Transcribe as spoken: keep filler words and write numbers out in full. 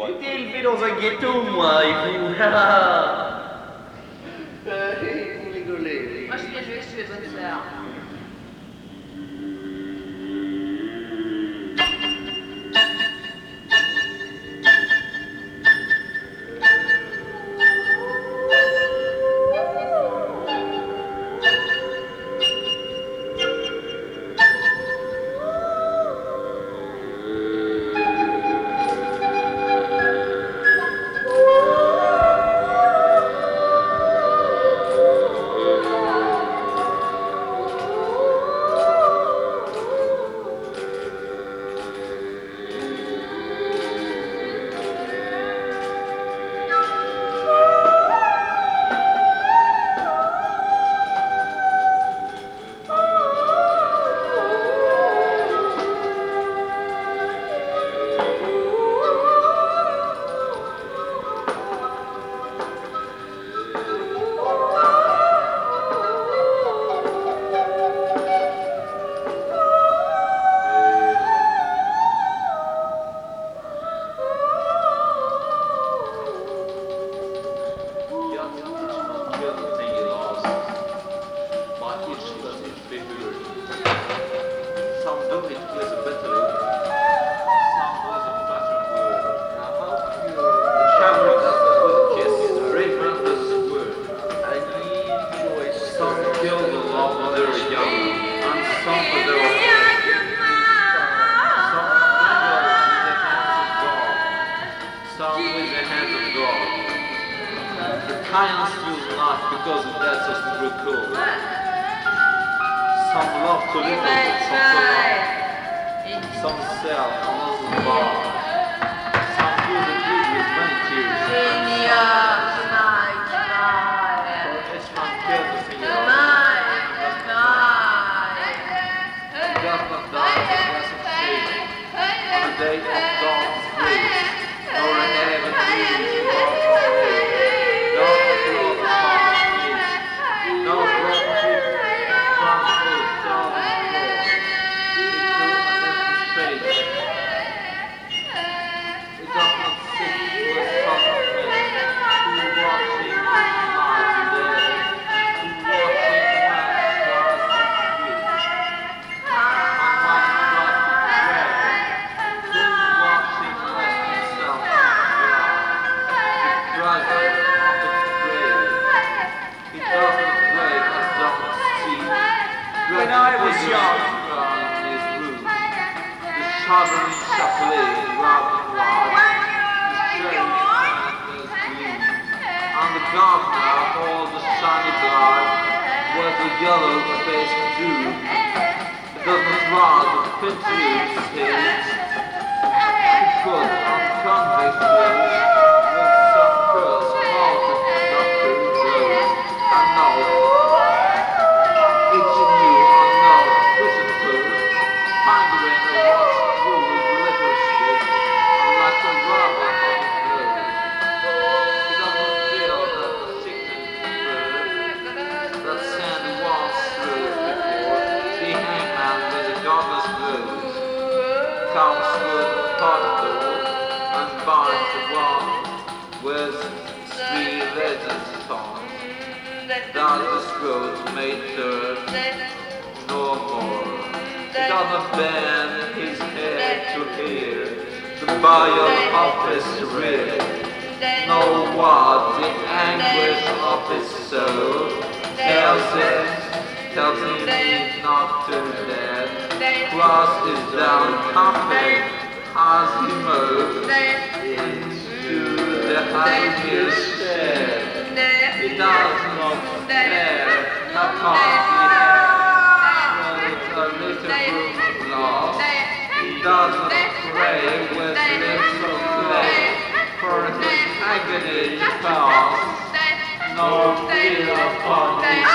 J'étais élevé dans un ghetto, moi, et vous. Vous rigolez. Moi, je suis joué, je suis bonne sœur. Kindness was not because of that just recall. Some love to live with, some to love. Some sell, another bar. Some good and good with many tears. For each man killed the finger. He does not die as a glass of shade. On the day of dawn's grace, nor an heaven breeze in dark day. When I was young, shuddering shuffling round and round, the strange madness gleam. On the gardener, all the shiny blood was a yellow-faced dew. It does not rise with piteous haze. Because on convict lips, with some curse called the doctor blows. And now, each of you are now prison first, find a way to watch through with liquor stick, like a rubber on the floor. He does not feel that the sickening bird that sand once through before the hangman with the godless blows comes through the pot door and binds the one with three letters on. That the scrolls may turn no more. He does not bend his head to hear the bile of his rear, nor what the anguish of his soul tells him, tells him not to death. Cross is down confident as he moves into the highest shed. He does not stare upon the head, a little room of loss. He does not pray with lips of clay, for his agony past, nor fear upon his